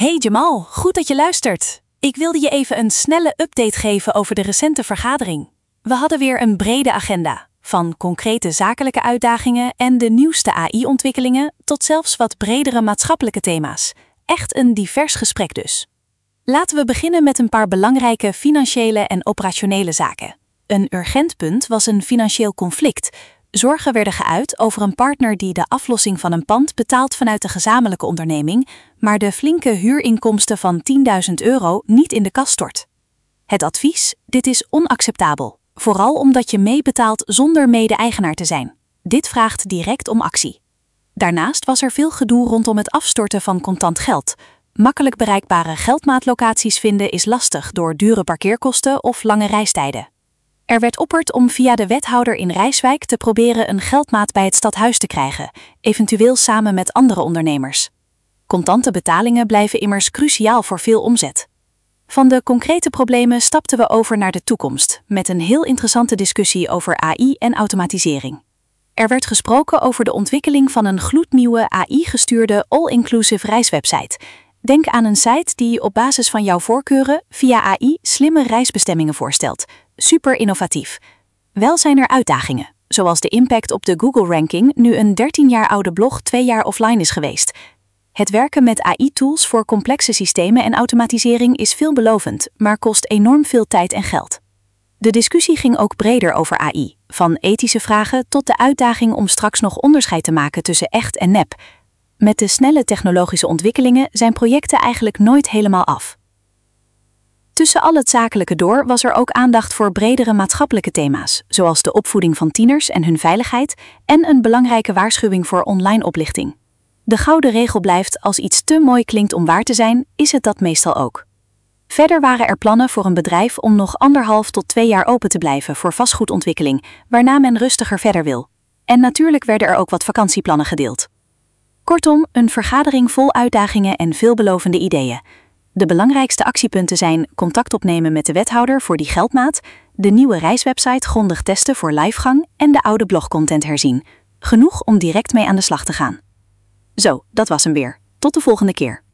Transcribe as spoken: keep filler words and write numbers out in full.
Hey Jamal, goed dat je luistert. Ik wilde je even een snelle update geven over de recente vergadering. We hadden weer een brede agenda, van concrete zakelijke uitdagingen en de nieuwste A I-ontwikkelingen tot zelfs wat bredere maatschappelijke thema's. Echt een divers gesprek dus. Laten we beginnen met een paar belangrijke financiële en operationele zaken. Een urgent punt was een financieel conflict. Zorgen werden geuit over een partner die de aflossing van een pand betaalt vanuit de gezamenlijke onderneming, maar de flinke huurinkomsten van tienduizend euro niet in de kas stort. Het advies: dit is onacceptabel, vooral omdat je meebetaalt zonder mede-eigenaar te zijn. Dit vraagt direct om actie. Daarnaast was er veel gedoe rondom het afstorten van contant geld. Makkelijk bereikbare geldmaatlocaties vinden is lastig door dure parkeerkosten of lange reistijden. Er werd opperd om via de wethouder in Rijswijk te proberen een geldmaat bij het stadhuis te krijgen, eventueel samen met andere ondernemers. Contante betalingen blijven immers cruciaal voor veel omzet. Van de concrete problemen stapten we over naar de toekomst, met een heel interessante discussie over A I en automatisering. Er werd gesproken over de ontwikkeling van een gloednieuwe A I-gestuurde all-inclusive reiswebsite. Denk aan een site die op basis van jouw voorkeuren via A I slimme reisbestemmingen voorstelt. Super innovatief. Wel zijn er uitdagingen, zoals de impact op de Google-ranking nu een dertien jaar oude blog twee jaar offline is geweest. Het werken met A I-tools voor complexe systemen en automatisering is veelbelovend, maar kost enorm veel tijd en geld. De discussie ging ook breder over A I, van ethische vragen tot de uitdaging om straks nog onderscheid te maken tussen echt en nep. Met de snelle technologische ontwikkelingen zijn projecten eigenlijk nooit helemaal af. Tussen al het zakelijke door was er ook aandacht voor bredere maatschappelijke thema's, zoals de opvoeding van tieners en hun veiligheid en een belangrijke waarschuwing voor online oplichting. De gouden regel blijft: als iets te mooi klinkt om waar te zijn, is het dat meestal ook. Verder waren er plannen voor een bedrijf om nog anderhalf tot twee jaar open te blijven voor vastgoedontwikkeling, waarna men rustiger verder wil. En natuurlijk werden er ook wat vakantieplannen gedeeld. Kortom, een vergadering vol uitdagingen en veelbelovende ideeën. De belangrijkste actiepunten zijn contact opnemen met de wethouder voor die geldmaat, de nieuwe reiswebsite grondig testen voor livegang en de oude blogcontent herzien. Genoeg om direct mee aan de slag te gaan. Zo, dat was hem weer. Tot de volgende keer.